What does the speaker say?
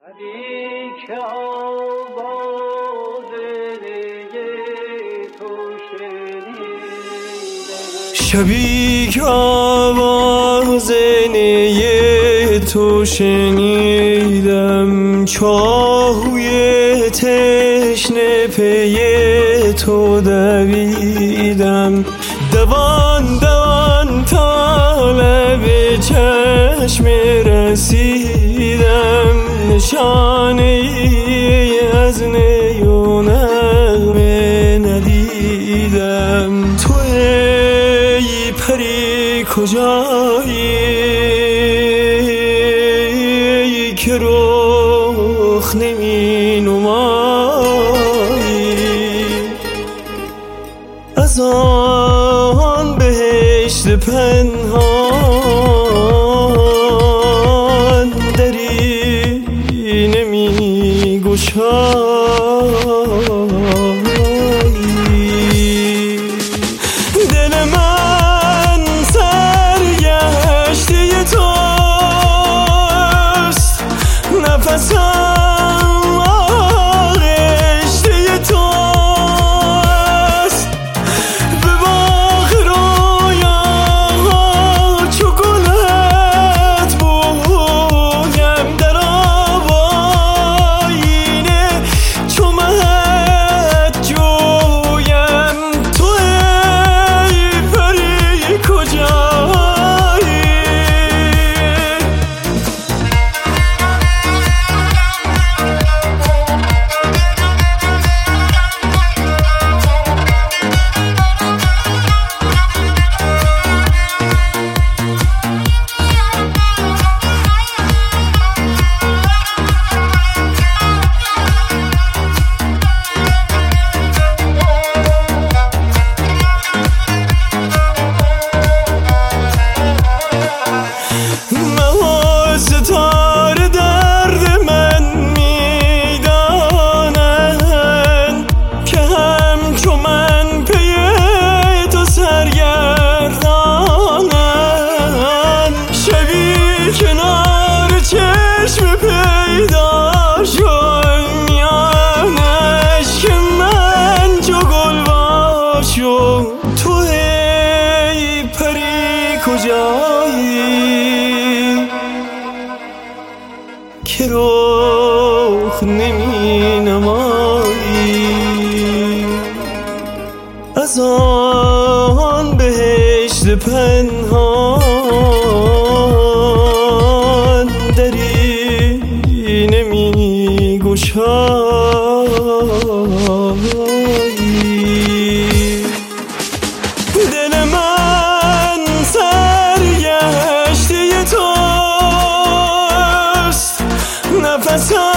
شبی که آواز نی تو شنیدم، چاهوی تشنه پی تو دویدم، دوان دوان تا لب چشم رسیدم، نشانه ای از نی و نغمه ندیدم. تو ای پری کجایی که رخ نمی نمایی، از آن بهشت پنهان دری نمی گشایی. دل من سرگشته توست، نفسم آغشته توست، به باغ رویاها چو گلت بویم، در آیینه چو مهت جویم. تو ای پری کجایی؟ ماه ستاره درد من میدانند که همچو من پی تو سرگردانند. شبی کنار چشم پیدا شد، میان اشک من چو گل وا شد. تو ای پری کجایی که رخ نمی نمایی، از آن بهشت پنهان دری نمی گشایی. دل من سرگشته توست، نفسم